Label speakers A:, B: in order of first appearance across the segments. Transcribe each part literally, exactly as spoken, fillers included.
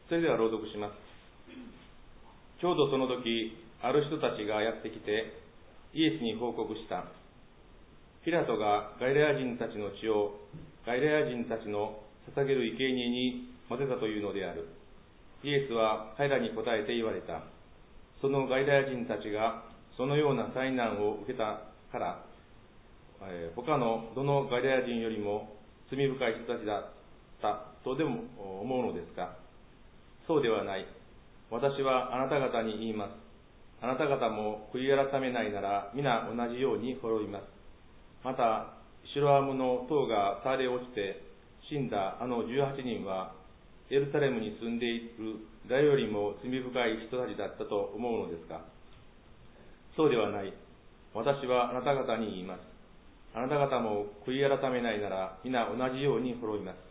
A: それでは朗読します。ちょうどその時、ある人たちがやってきて、イエスに報告した。ピラトがガリラヤ人たちの血をガリラヤ人たちの捧げる生贄に混ぜたというのである。イエスは彼らに答えて言われた。そのガリラヤ人たちがそのような災難を受けたから、えー、他のどのガリラヤ人よりも罪深い人たちだったとでも思うのですか。そうではない。私はあなた方に言います。あなた方も悔い改めないなら皆同じように滅びます。また、シロアムの塔が垂れ落ちて死んだあのじゅうはちにんは、エルサレムに住んでいる誰よりも罪深い人たちだったと思うのですか。そうではない。私はあなた方に言います。あなた方も悔い改めないなら皆同じように滅びます。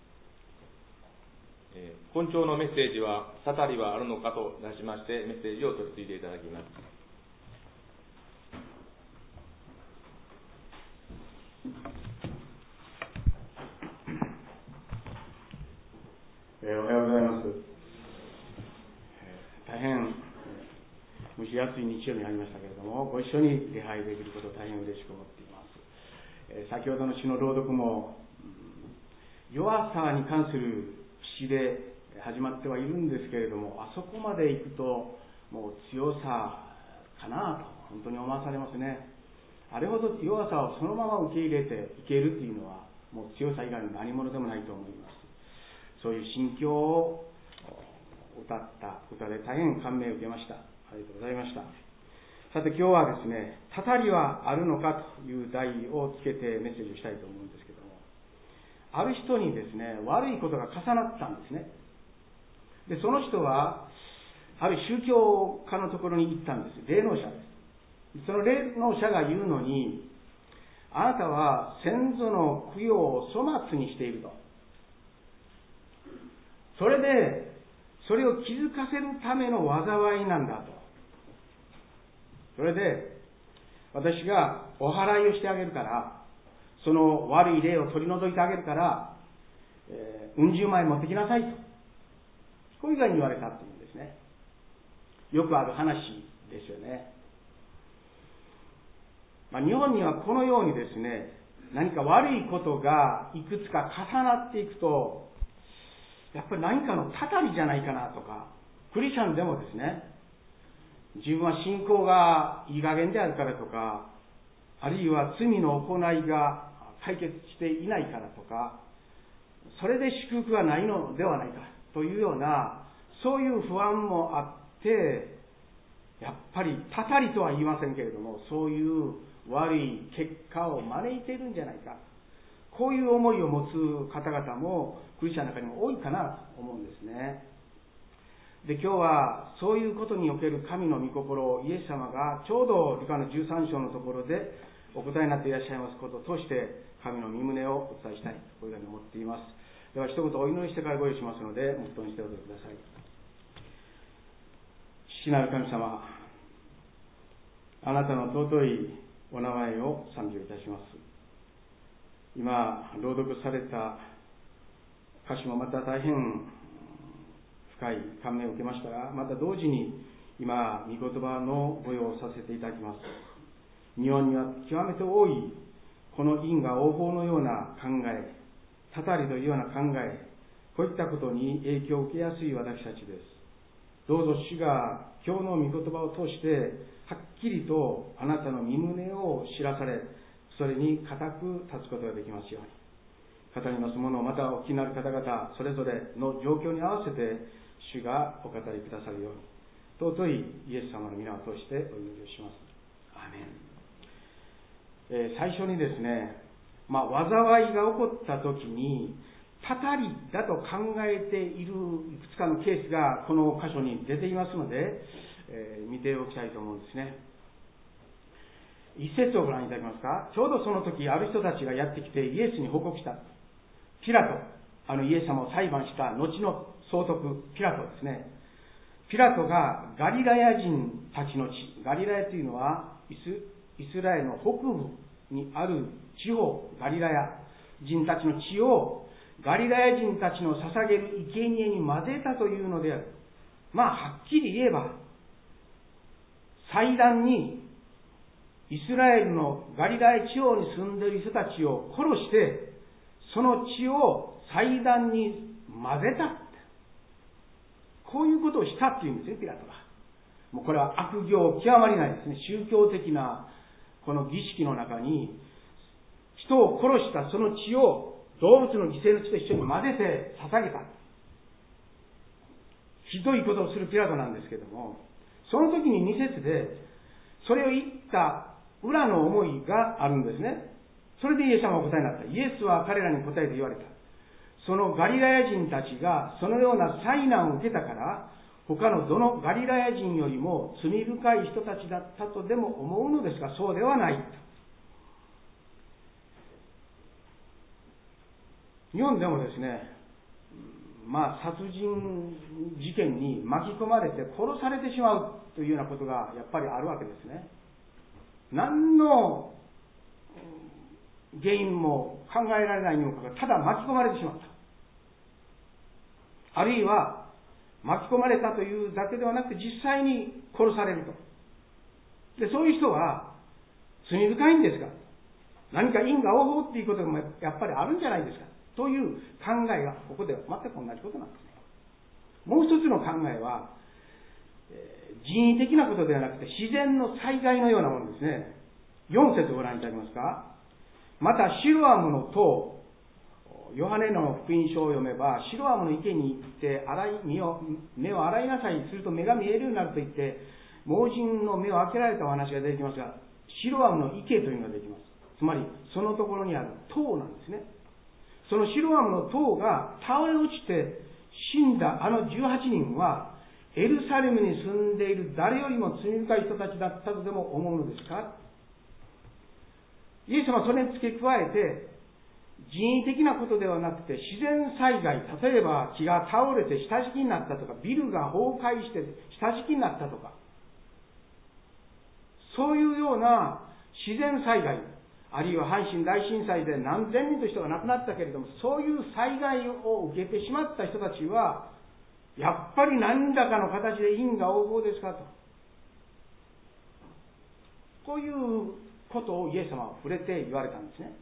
A: えー、本朝のメッセージは、悟りはあるのかと題しましてメッセージを取り次いでいただきます。
B: えー、おはようございます。えー、大変蒸し暑い日曜日になりましたけれども、ご一緒に礼拝できることを大変嬉しく思っています。えー、先ほどの詩の朗読も、うん、弱さに関する詩で始まってはいるんですけれども、あそこまで行くともう強さかなと本当に思わされますね。あれほど弱さをそのまま受け入れていけるというのは、もう強さ以外の何者でもないと思います。そういう心境を歌った歌で大変感銘を受けました。ありがとうございました。さて今日はですね、たたりはあるのかという題をつけてメッセージをしたいと思うんですけども、ある人にですね、悪いことが重なったんですね。で、その人はある宗教家のところに行ったんです。霊能者です。その霊能者が言うのに、あなたは先祖の供養を粗末にしていると。それで、それを気づかせるための災いなんだと。それで、私がお祓いをしてあげるから、その悪い霊を取り除いてあげるから、えー、うん十枚持ってきなさいと。こういうふうに言われたっていうんですね。よくある話ですよね。まあ、日本にはこのようにですね、何か悪いことがいくつか重なっていくと、やっぱり何かのたたりじゃないかなとか、クリスチャンでもですね、自分は信仰がいい加減であるからとか、あるいは罪の行いが解決していないからとか、それで祝福がないのではないかというような、そういう不安もあって、やっぱりたたりとは言いませんけれども、そういう悪い結果を招いているんじゃないか、こういう思いを持つ方々もクリスチャンの中にも多いかなと思うんですね。で、今日はそういうことにおける神の御心をイエス様がちょうどルカのじゅうさん章のところでお答えになっていらっしゃいますことを通して神の御胸をお伝えしたいとこういうふうに思っています。では一言お祈りしてからご用意しますので、黙祷にしておいてください。父なる神様、あなたの尊いお名前を賛美いたします。今朗読された歌詞もまた大変深い感銘を受けましたが、また同時に今御言葉のご用をさせていただきます。日本には極めて多いこの因果応報のような考え、たたりというような考え、こういったことに影響を受けやすい私たちです。どうぞ主が今日の御言葉を通してはっきりとあなたの御胸を知らされ、それに固く立つことができますように。語りますものをまたお聞きになる方々それぞれの状況に合わせて主がお語りくださるように、尊いイエス様の皆を通してお祈りをします。アーメン。えー、最初にですね、まあ、災いが起こった時にたたりだと考えているいくつかのケースがこの箇所に出ていますので、えー、見ておきたいと思うんですね。一節をご覧いただけますか。ちょうどその時ある人たちがやってきてイエスに報告した。ピラト、あのイエス様を裁判した後の総督ピラトですね。ピラトがガリラヤ人たちの地、ガリラヤというのはイス、イスラエルの北部にある地方、ガリラヤ人たちの地をガリラヤ人たちの捧げる生贄に混ぜたというのである。まあ、はっきり言えば、祭壇にイスラエルのガリラヤ地方に住んでいる人たちを殺して、その血を祭壇に混ぜた。こういうことをしたっていうんですね、ピラトが。もうこれは悪行極まりないですね。宗教的なこの儀式の中に、人を殺したその血を動物の犠牲の血と一緒に混ぜて捧げた。ひどいことをするピラトなんですけども、その時にに節で、それを言った裏の思いがあるんですね。それでイエス様は答えになった。イエスは彼らに答えて言われた。そのガリラヤ人たちがそのような災難を受けたから、他のどのガリラヤ人よりも罪深い人たちだったとでも思うのですが、そうではない。日本でもですね、まあ殺人事件に巻き込まれて殺されてしまうというようなことがやっぱりあるわけですね。何の原因も考えられないにもかかわらず、ただ巻き込まれてしまった。あるいは巻き込まれたというだけではなくて、実際に殺されると。で、そういう人は罪深いんですか、何か因果応報っていうこともやっぱりあるんじゃないですかという考えがここでは全く同じことなんですね。もう一つの考えは、人為的なことではなくて自然の災害のようなものですね。よん節をご覧いただけますか。またシロアムの塔、ヨハネの福音書を読めば、シロアムの池に行って洗い身を目を洗いなさい、すると目が見えるようになると言って盲人の目を開けられたお話が出てきますが、シロアムの池というのが出てきます。つまりそのところにある塔なんですね。そのシロアムの塔が倒れ落ちて死んだあのじゅうはちにんは、エルサレムに住んでいる誰よりも罪深い人たちだったとでも思うのですか。イエス様はそれに付け加えて、人為的なことではなくて自然災害、例えば木が倒れて下敷きになったとか、ビルが崩壊して下敷きになったとか、そういうような自然災害、あるいは阪神大震災で何千人という人が亡くなったけれども、そういう災害を受けてしまった人たちは、やっぱり何らかの形で因果応報ですかと。こういうことをイエス様は触れて言われたんですね。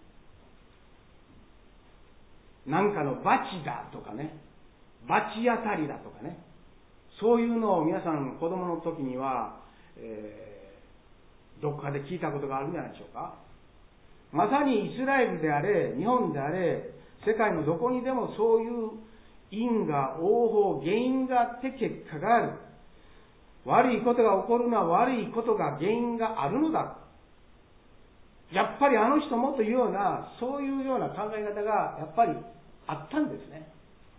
B: なんかの罰だとかね、罰当たりだとかね、そういうのを皆さん子供の時には、えー、どこかで聞いたことがあるんじゃないでしょうか。まさにイスラエルであれ、日本であれ、世界のどこにでもそういう因果応報、原因があって結果がある。悪いことが起こるのは悪いことが原因があるのだ。やっぱりあの人もというような、そういうような考え方がやっぱりあったんですね。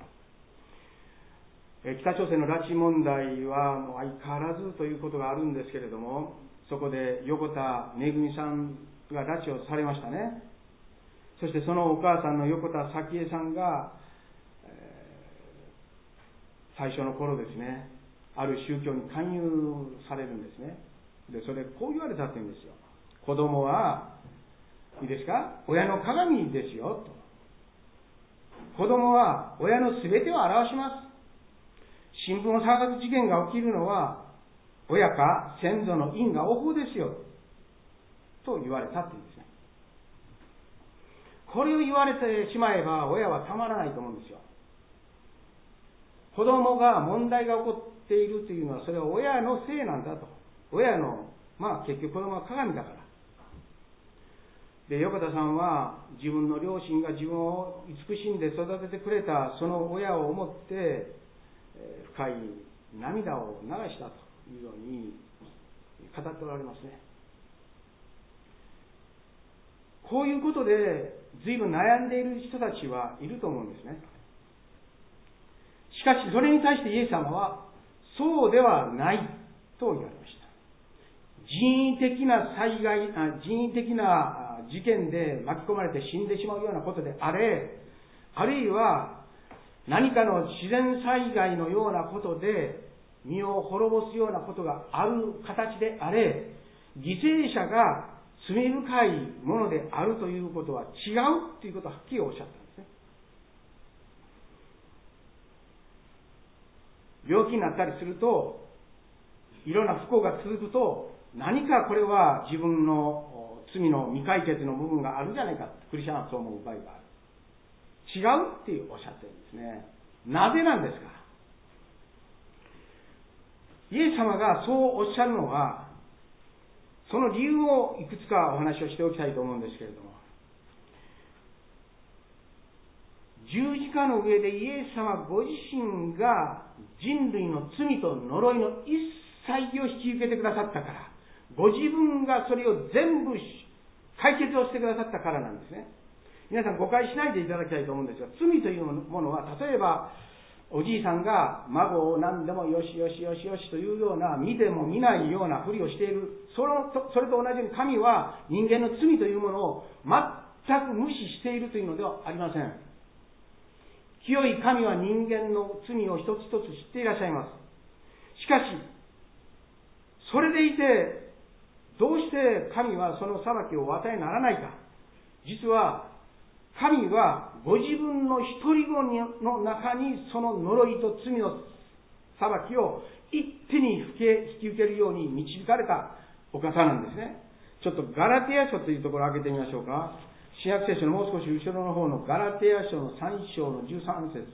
B: 北朝鮮の拉致問題はもう相変わらずということがあるんですけれども、そこで横田めぐみさんが拉致をされましたね。そしてそのお母さんの横田早紀江さんが、えー、最初の頃ですね、ある宗教に勧誘されるんですね。で、それこう言われたって言うんですよ。子供はいいですか、親の鏡ですよと。子供は親のすべてを表します。新聞を探す事件が起きるのは親か先祖の因果応報ですよと言われたって言うんですね。これを言われてしまえば親はたまらないと思うんですよ。子供が問題が起こっているというのは、それは親のせいなんだと。親の、まあ結局子供は鏡だから。で、横田さんは自分の両親が自分を慈しんで育ててくれたその親を思って、えー、深い涙を流したというように語っておられますね。こういうことで随分悩んでいる人たちはいると思うんですね。しかしそれに対してイエス様はそうではないと言われました。人為的な災害、人為的な事件で巻き込まれて死んでしまうようなことであれ、あるいは何かの自然災害のようなことで身を滅ぼすようなことがある形であれ、犠牲者が罪深いものであるということは違うということをはっきりおっしゃったんですね。 病気になったりすると、いろんな不幸が続くと、何かこれは自分の罪の未解決の部分があるんじゃないか、クリスチャンはそう思う場合がある。違うっておっしゃってるんですね。なぜなんですか。イエス様がそうおっしゃるのは、その理由をいくつかお話をしておきたいと思うんですけれども、十字架の上でイエス様ご自身が人類の罪と呪いの一切を引き受けてくださったから、ご自分がそれを全部解決をしてくださったからなんですね。皆さん誤解しないでいただきたいと思うんですが、罪というものは、例えばおじいさんが孫を何でもよしよしよしよしというような、見ても見ないようなふりをしている、それと、それと同じように神は人間の罪というものを全く無視しているというのではありません。清い神は人間の罪を一つ一つ知っていらっしゃいます。しかし、それでいて、どうして神はその裁きをお与えにならないか。実は、神はご自分の一人子の中にその呪いと罪の裁きを一手に引き受けるように導かれたお方なんですね。ちょっとガラテヤ書というところを開けてみましょうか。新約聖書のもう少し後ろの方のガラテヤ書のさん章のじゅうさん節。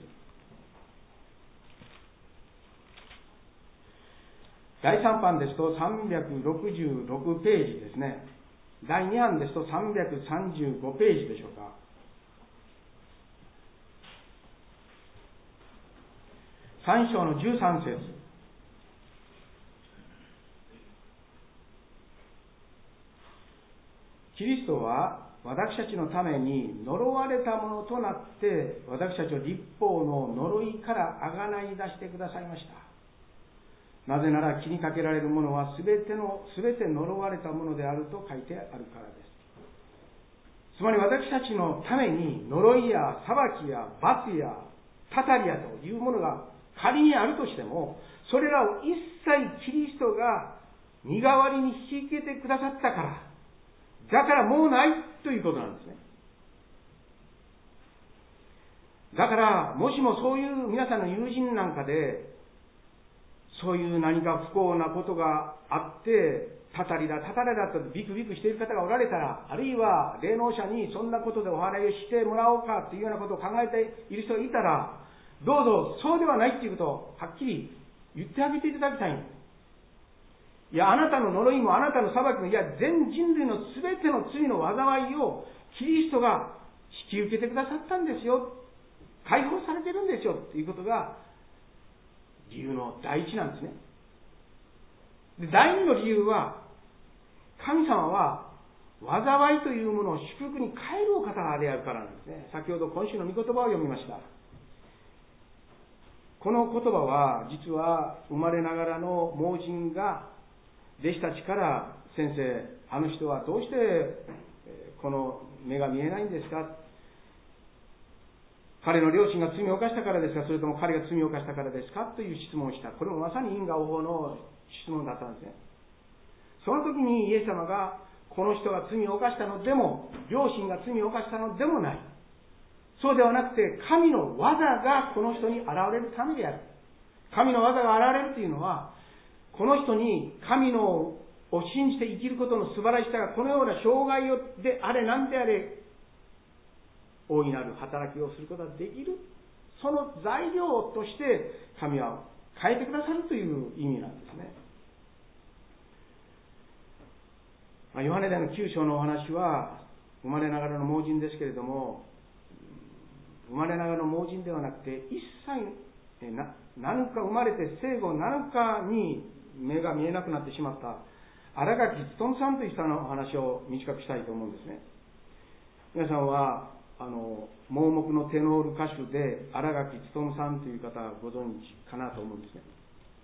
B: だいさん版ですとさんびゃくろくじゅうろくページですね。だいに版ですとさんびゃくさんじゅうごページでしょうか。さん章のじゅうさん節。キリストは私たちのために呪われたものとなって私たちを律法の呪いからあがない出してくださいました。なぜなら気にかけられるものはすべてのすべて呪われたものであると書いてあるからです。つまり私たちのために呪いや裁きや罰やたたりやというものが仮にあるとしても、それらを一切キリストが身代わりに引き受けてくださったから、だからもうないということなんですね。だから、もしもそういう皆さんの友人なんかで、そういう何か不幸なことがあって、たたりだ、たたりだとビクビクしている方がおられたら、あるいは霊能者にそんなことでお祓いをしてもらおうかというようなことを考えている人がいたら、どうぞそうではないということをはっきり言ってあげていただきたいんです。いや、あなたの呪いもあなたの裁きも、いや、全人類のすべての罪の災いをキリストが引き受けてくださったんですよ。解放されてるんですよ。ということが理由の第一なんですね。で、第二の理由は、神様は災いというものを祝福に変えるお方であるからなんですね。先ほど今週の御言葉を読みました。この言葉は実は生まれながらの盲人が弟子たちから、先生、あの人はどうしてこの目が見えないんですか、彼の両親が罪を犯したからですか、それとも彼が罪を犯したからですかという質問をした。これもまさに因果応報の質問だったんですね。その時にイエス様が、この人が罪を犯したのでも、両親が罪を犯したのでもない、そうではなくて、神の技がこの人に現れるためである。神の技が現れるというのは、この人に神のを信じて生きることの素晴らしさがこのような障害であれ何であれ大いなる働きをすることができる、その材料として神は変えてくださるという意味なんですね。まあ、ヨハネ伝のきゅう章のお話は生まれながらの盲人ですけれども、生まれながらの盲人ではなくて、一切な何か生まれて生後何かに目が見えなくなってしまった新垣勉さんという人のお話を短くしたいと思うんですね。皆さんはあの盲目のテノール歌手で新垣勉さんという方はご存知かなと思うんですね。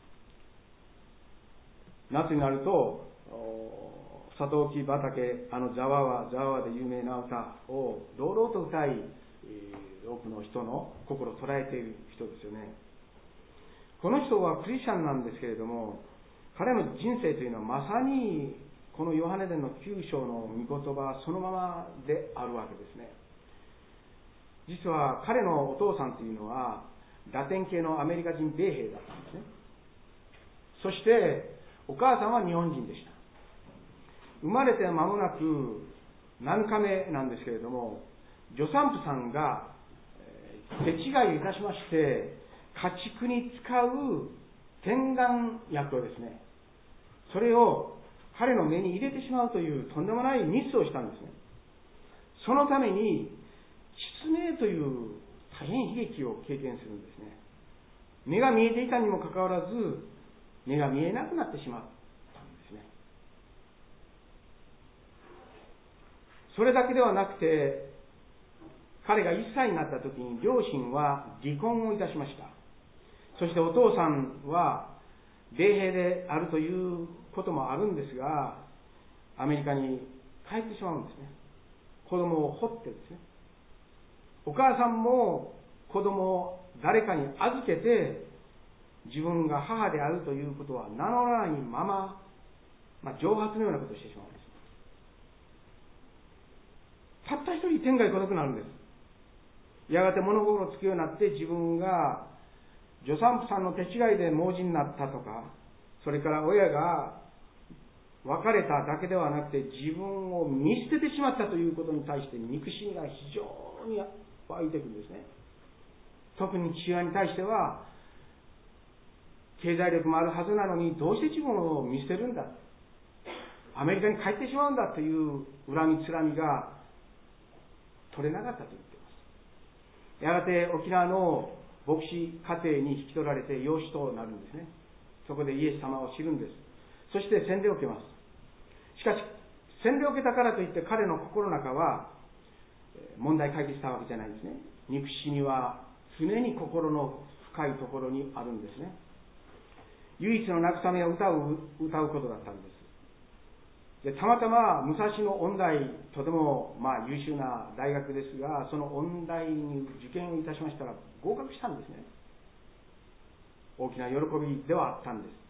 B: 夏になるとサトウキビ畑、あのザワワザワワで有名な歌を堂々と歌い、多くの人の心を捉えている人ですよね。この人はクリスチャンなんですけれども、彼の人生というのはまさにこのヨハネ伝のきゅう章の御言葉そのままであるわけですね。実は彼のお父さんというのはラテン系のアメリカ人米兵だったんですね。そしてお母さんは日本人でした。生まれて間もなく何日目なんですけれども、助産婦さんが手違いいたしまして、家畜に使う点眼薬をですね、それを彼の目に入れてしまうというとんでもないミスをしたんですね。そのために失明という大変悲劇を経験するんですね。目が見えていたにもかかわらず、目が見えなくなってしまったんですね。それだけではなくて、彼がいっさいになった時に両親は離婚をいたしました。そしてお父さんは米兵であるということもあるんですが、アメリカに帰ってしまうんですね。子供を掘ってですね。お母さんも子供を誰かに預けて、自分が母であるということは名乗らないまま、まあ、蒸発のようなことをしてしまうんです。たった一人天涯孤独になるんです。やがて物心つくようになって、自分が助産婦さんの手違いで盲人になったとか、それから親が別れただけではなくて自分を見捨ててしまったということに対して憎しみが非常に湧いていくんですね。特に父親に対しては、経済力もあるはずなのにどうして自分を見捨てるんだ、アメリカに帰ってしまうんだという恨みつらみが取れなかったと言っています。やがて沖縄の牧師家庭に引き取られて養子となるんですね。そこでイエス様を知るんです。そして洗礼を受けます。しかし洗礼を受けたからといって彼の心の中は問題解決したわけじゃないんですね。憎しみは常に心の深いところにあるんですね。唯一の慰めを歌う歌うことだったんです。でたまたま武蔵野音大、とてもまあ優秀な大学ですが、その音大に受験をいたしましたら合格したんですね。大きな喜びではあったんです。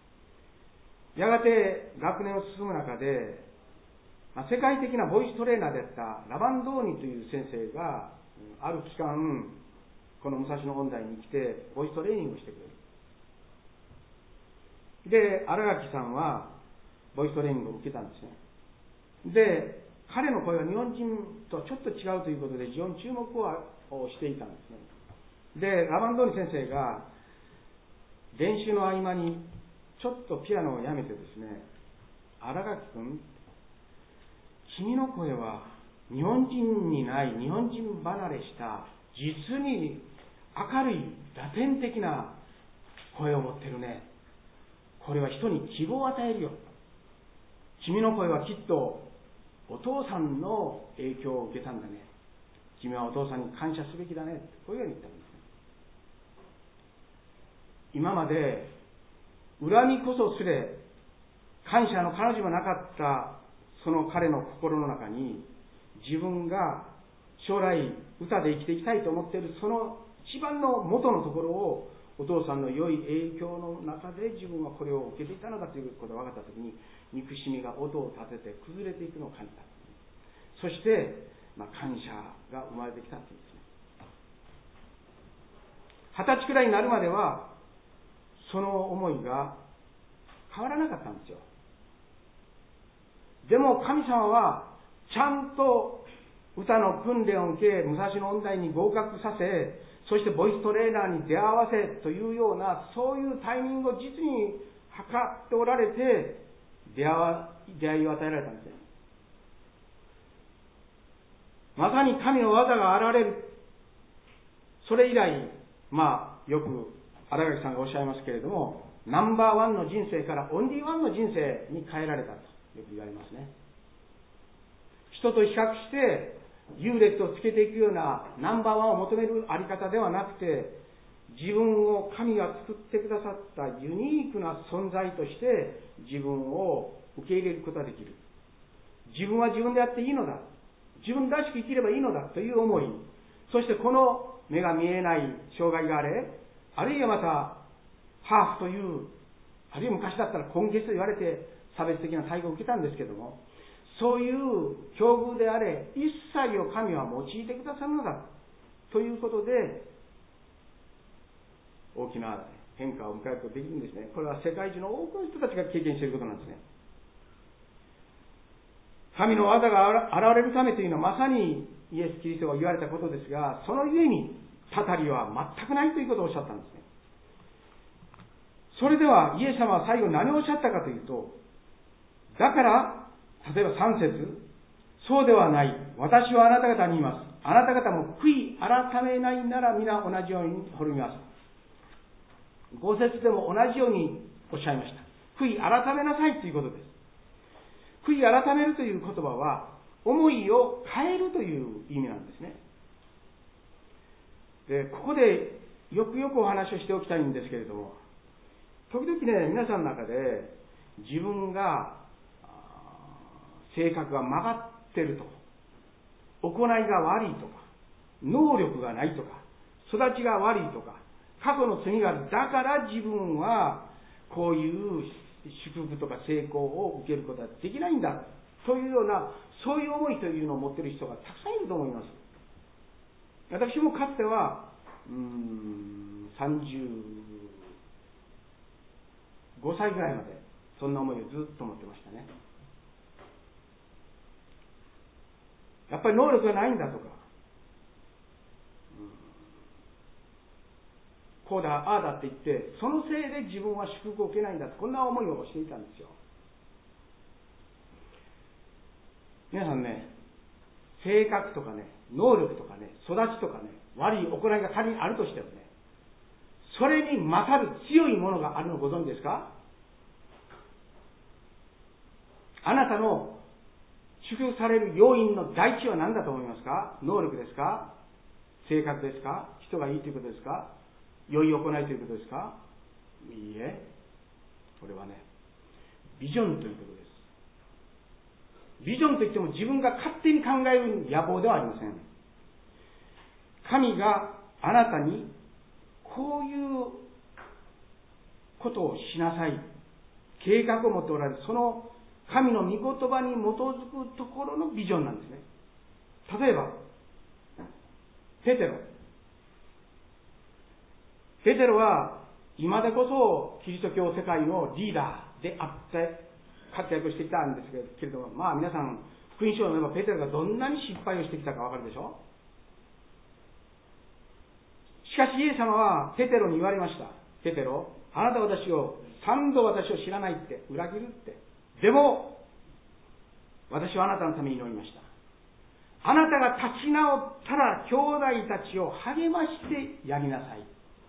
B: やがて学年を進む中で、まあ、世界的なボイストレーナーであったラバンドーニという先生がある期間この武蔵野音大に来てボイストレーニングをしてくれる。で、新垣さんはボイストレーニングを受けたんですね。で、彼の声は日本人とちょっと違うということで非常に注目をしていたんですね。で、ラバンドーニ先生が練習の合間にちょっとピアノをやめてですね、新垣君、君の声は日本人にない日本人離れした実に明るいラテン的な声を持ってるね。これは人に希望を与えるよ。君の声はきっとお父さんの影響を受けたんだね。君はお父さんに感謝すべきだね。こういうように言ったんです。今まで恨みこそすれ感謝の彼女がなかったその彼の心の中に、自分が将来歌で生きていきたいと思っているその一番の元のところを、お父さんの良い影響の中で自分はこれを受けていたのだということが分かったときに、憎しみが音を立てて崩れていくのを感じた。そして、まあ、感謝が生まれてきたというんですね。二十歳くらいになるまではその思いが変わらなかったんですよ。でも神様はちゃんと歌の訓練を受け、武蔵野音大に合格させ、そしてボイストレーナーに出会わせというような、そういうタイミングを実に測っておられて、出会わ出会いを与えられたんですね。まさに神の技が現れる。それ以来、まあよく新垣さんがおっしゃいますけれども、ナンバーワンの人生からオンリーワンの人生に変えられたとよく言われますね。人と比較して優劣をつけていくようなナンバーワンを求めるあり方ではなくて、自分を神が作ってくださったユニークな存在として自分を受け入れることができる。自分は自分でやっていいのだ、自分らしく生きればいいのだという思い、そしてこの目が見えない障害があれ、あるいはまたハーフという、あるいは昔だったら根血と言われて差別的な待遇を受けたんですけども、そういう境遇であれ、一切を神は用いてくださるのだということで、 大きな変化を迎えることができるんですね。これは世界中の多くの人たちが経験していることなんですね。神の技が現れるためというのはまさにイエス・キリストが言われたことですが、そのゆえにたたりは全くないということをおっしゃったんですね。それではイエス様は最後何をおっしゃったかというと、だから例えばさん節、そうではない、私はあなた方に言います、あなた方も悔い改めないなら皆同じように滅びます。ご節でも同じようにおっしゃいました。悔い改めなさいということです。悔い改めるという言葉は思いを変えるという意味なんですね。で、ここでよくよくお話をしておきたいんですけれども、時々ね、皆さんの中で自分が性格が曲がってるとか、行いが悪いとか、能力がないとか、育ちが悪いとか、過去の罪がある、だから自分はこういう祝福とか成功を受けることはできないんだというような、そういう思いというのを持っている人がたくさんいると思います。私もかつてはうーんさんじゅうごさいぐらいまでそんな思いをずっと持ってましたね。やっぱり能力がないんだとか、うん、こうだああだって言ってそのせいで自分は祝福を受けないんだと、こんな思いをしていたんですよ。皆さんね、性格とかね、能力とかね、育ちとかね、悪い行いが仮にあるとしてもね、それに勝る強いものがあるのをご存知ですか？あなたの祝福される要因の第一は何だと思いますか？能力ですか？性格ですか？人がいいということですか？良い行いということですか？いいえ、これはね、ビジョンということです。ビジョンといっても自分が勝手に考える野望ではありません。神があなたにこういうことをしなさい、計画を持っておられる、その神の御言葉に基づくところのビジョンなんですね。例えばペテロペテロは今でこそキリスト教世界のリーダーであって活躍してきたんですけれども、まあ皆さん福音書を読めばペテロがどんなに失敗をしてきたかわかるでしょ。しかしイエス様はペテロに言われました。ペテロ、あなたは私を三度私を知らないって裏切るって。でも私はあなたのために祈りました。あなたが立ち直ったら兄弟たちを励ましてやりなさい。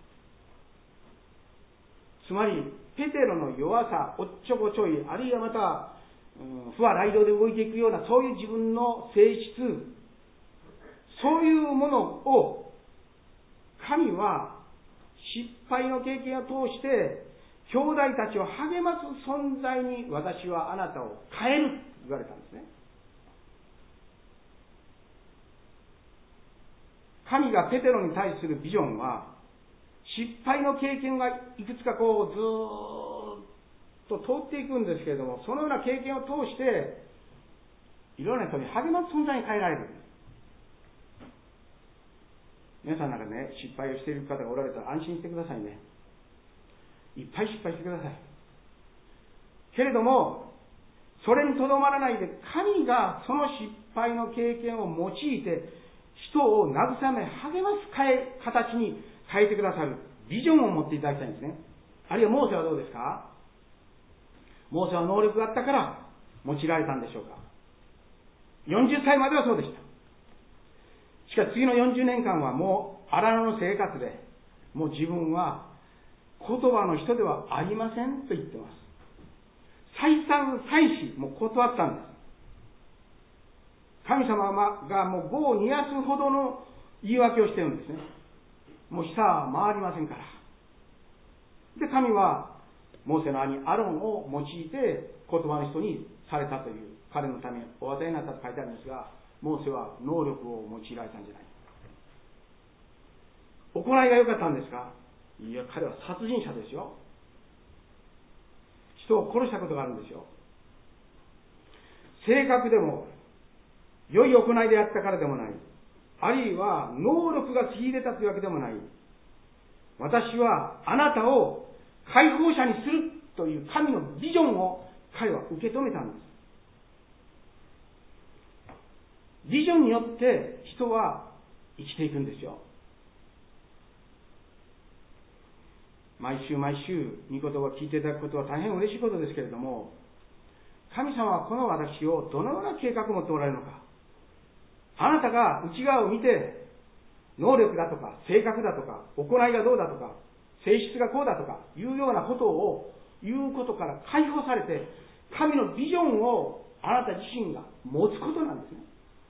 B: つまりペテロの弱さ、おっちょこちょい、あるいはまた、うん、不和雷道で動いていくようなそういう自分の性質、そういうものを神は失敗の経験を通して兄弟たちを励ます存在に私はあなたを変えると言われたんですね。神がペテロに対するビジョンは失敗の経験がいくつかこうずーっと通っていくんですけれども、そのような経験を通していろんな人に励ます存在に変えられる。皆さんの中でね、失敗をしている方がおられたら安心してくださいね。いっぱい失敗してください。けれどもそれにとどまらないで、神がその失敗の経験を用いて人を慰め励ます形に変えてくださるビジョンを持っていただきたいんですね。あるいはモーセはどうですか？モーセは能力があったから用いられたんでしょうか？よんじゅっさいまではそうでした。しかし次のよんじゅうねんかんはもう荒野の生活で、もう自分は言葉の人ではありませんと言ってます。再三再四もう断ったんです。神様がもう業を煮やすほどの言い訳をしてるんですね。もう下は回りませんから。で、神はモーセの兄アロンを用いて言葉の人にされたという、彼のためにお与えになったと書いてあるんですが、モーセは能力を用いられたんじゃない。行いが良かったんですか？いや、彼は殺人者ですよ。人を殺したことがあるんですよ。性格でも良い行いであったからでもない、あるいは能力が秀でたというわけでもない。私私はあなたを解放者にするという神のビジョンを彼は受け止めたんです。ビジョンによって人は生きていくんですよ。毎週毎週御言葉を聞いていただくことは大変嬉しいことですけれども、神様はこの私をどのような計画を持っておられるのか。あなたが内側を見て、能力だとか性格だとか行いがどうだとか性質がこうだとかいうようなことを言うことから解放されて、神のビジョンをあなた自身が持つことなんですね。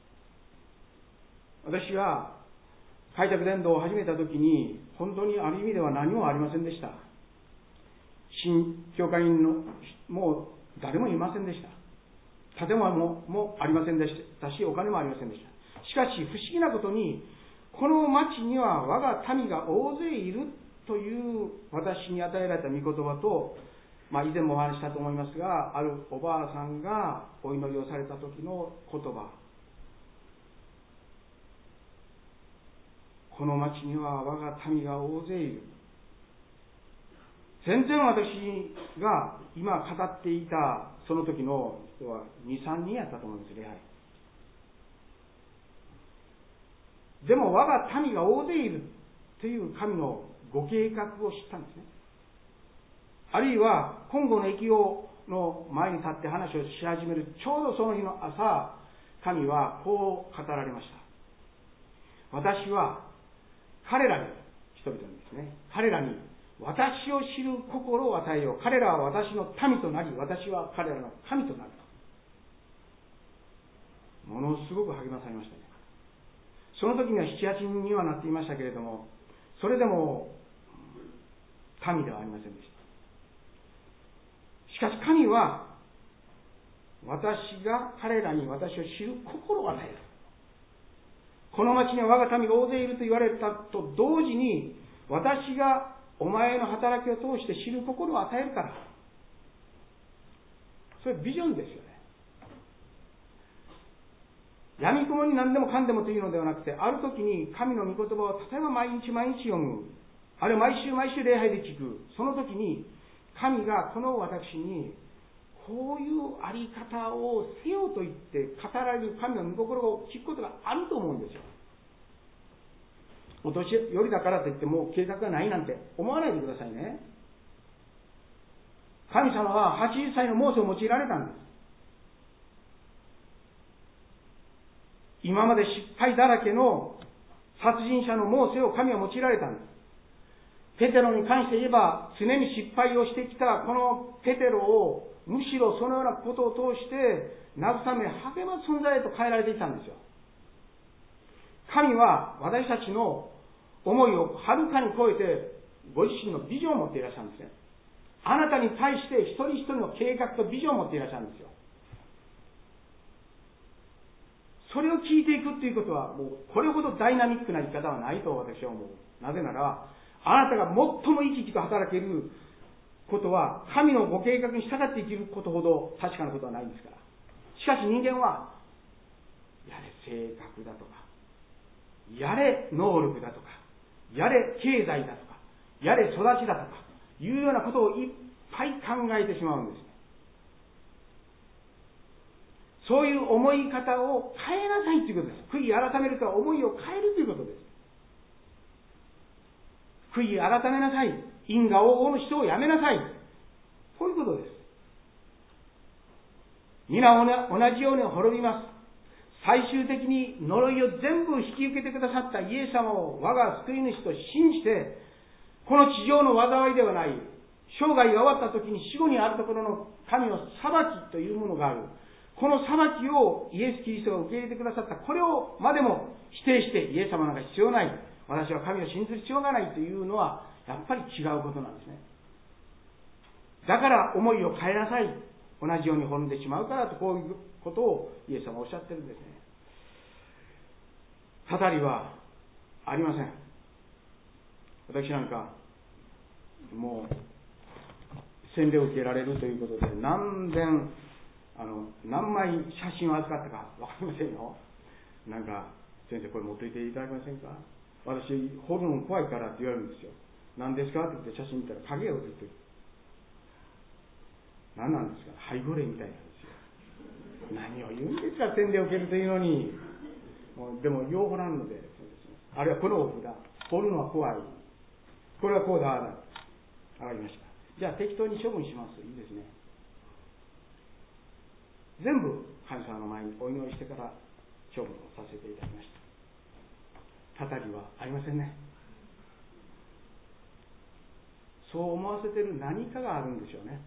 B: 私は開拓伝道を始めたときに、本当にある意味では何もありませんでした。新教会員のもう誰もいませんでした。建物ももありませんでしたし、お金もありませんでした。しかし不思議なことに、この町には我が民が大勢いるという私に与えられた御言葉と、まあ、以前もお話ししたと思いますが、あるおばあさんがお祈りをされた時の言葉、この町には我が民が大勢いる。全然私が今語っていたその時の人はに、さんにんやったと思うんですね。でも我が民が大勢いるという神のご計画を知ったんですね。あるいは今後の疫病の前に立って話をし始めるちょうどその日の朝、神はこう語られました。私は彼らに、人々にですね、彼らに私を知る心を与えよう。彼らは私の民となり、私は彼らの神となると。ものすごく励まされましたね。その時には七八人にはなっていましたけれども、それでも民ではありませんでした。しかし神は、私が彼らに私を知る心を与える。この町には我が民が大勢いると言われたと同時に、私がお前の働きを通して知る心を与えるから。それはビジョンですよね。闇雲に何でもかんでもというのではなくて、ある時に神の御言葉を例えば毎日毎日読む、あるいは毎週毎週礼拝で聞く、その時に神がこの私にこういうあり方をせよと言って語られる神の御心を聞くことがあると思うんですよ。お年寄りだからといってもう計画がないなんて思わないでくださいね。神様ははちじゅっさいのモーセを用いられたんです。今まで失敗だらけの殺人者のモーセを神は用いられたんです。ペテロに関して言えば常に失敗をしてきたこのペテロをむしろそのようなことを通して慰め励ます存在へと変えられていたんですよ。神は私たちの思いをはるかに超えてご自身のビジョンを持っていらっしゃるんですね。あなたに対して一人一人の計画とビジョンを持っていらっしゃるんですよ。それを聞いていくということはもうこれほどダイナミックな生き方はないと私は思う。なぜならあなたが最も生き生きと働けることは神のご計画に従って生きることほど確かなことはないんですから。しかし人間はやれ性格だとか、やれ能力だとか、やれ経済だとか、やれ育ちだとかいうようなことをいっぱい考えてしまうんです。そういう思い方を変えなさいということです。悔い改めるとは思いを変えるということです。悔い改めなさい。因果応報の人をやめなさい。こういうことです。皆同じように滅びます。最終的に呪いを全部引き受けてくださったイエス様を我が救い主と信じて、この地上の災いではない、生涯が終わった時に死後にあるところの神の裁きというものがある。この裁きをイエス・キリストが受け入れてくださった、これをまでも否定してイエス様なんか必要ない。私は神を信ずる必要がないというのは、やっぱり違うことなんですね。だから思いを変えなさい。同じように滅んでしまうからと、こういうことをイエス様はおっしゃってるんですね。語りはありません。私なんか、もう、洗礼を受けられるということで、何千、あの、何枚写真を預かったかわかりませんよ。なんか、先生これ持っていていただけませんか？私、掘るの怖いからって言われるんですよ。 何ですかって言って写真見たら影が映ってる。何なんですか、背後霊みたいなんですよ。何を言うんですか、洗礼を受けるというのに。もうでも用法なんので、そうですね、あるいはこのお札、掘るのは怖い、これはこうだ、あだ、上がりました。じゃあ適当に処分します。いいですね。全部神様の前にお祈りしてから処分をさせていただきました。たたりはありませんね。そう思わせている何かがあるんでしょうね。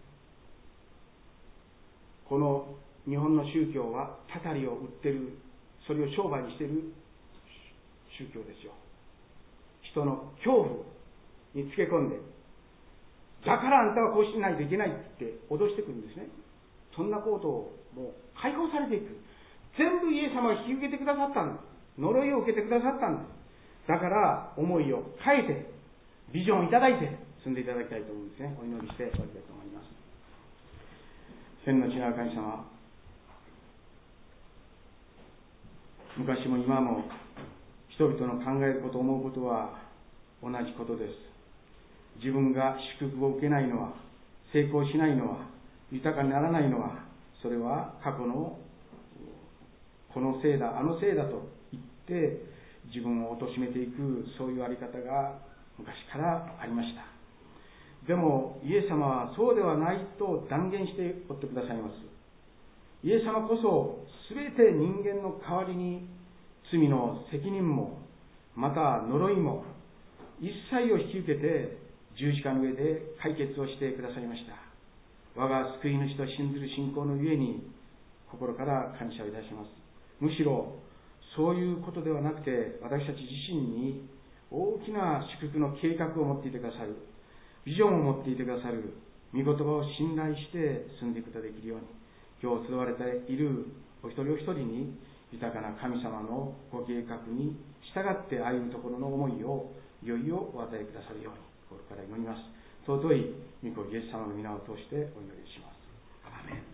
B: この日本の宗教はたたりを売ってる、それを商売にしている宗教ですよ。人の恐怖につけ込んで、だからあんたはこうしないといけないって脅してくるんですね。そんなことをもう解放されていく。全部イエス様が引き受けてくださったんです。呪いを受けてくださったんです。だから思いを変えてビジョンをいただいて進んでいただきたいと思うんですね。お祈りして終わりたいと思います。天の違う神様、昔も今も人々の考えること思うことは同じことです。自分が祝福を受けないのは、成功しないのは、豊かにならないのは、それは過去のこのせいだ、あのせいだと言って自分を貶めていく、そういうあり方が昔からありました。でもイエス様はそうではないと断言しておってくださいます。イエス様こそ全て人間の代わりに罪の責任もまた呪いも一切を引き受けて十字架の上で解決をしてくださいました。我が救い主と信ずる信仰のゆえに心から感謝をいたします。むしろそういうことではなくて、私たち自身に大きな祝福の計画を持っていてくださる、ビジョンを持っていてくださる御言葉を信頼して進んでいくことができるように、今日集われているお一人お一人に豊かな神様のご計画に従って歩むところの思いをいよいよお与えくださるように心から祈ります。尊い御子イエス様の皆を通してお祈りします。アーメン。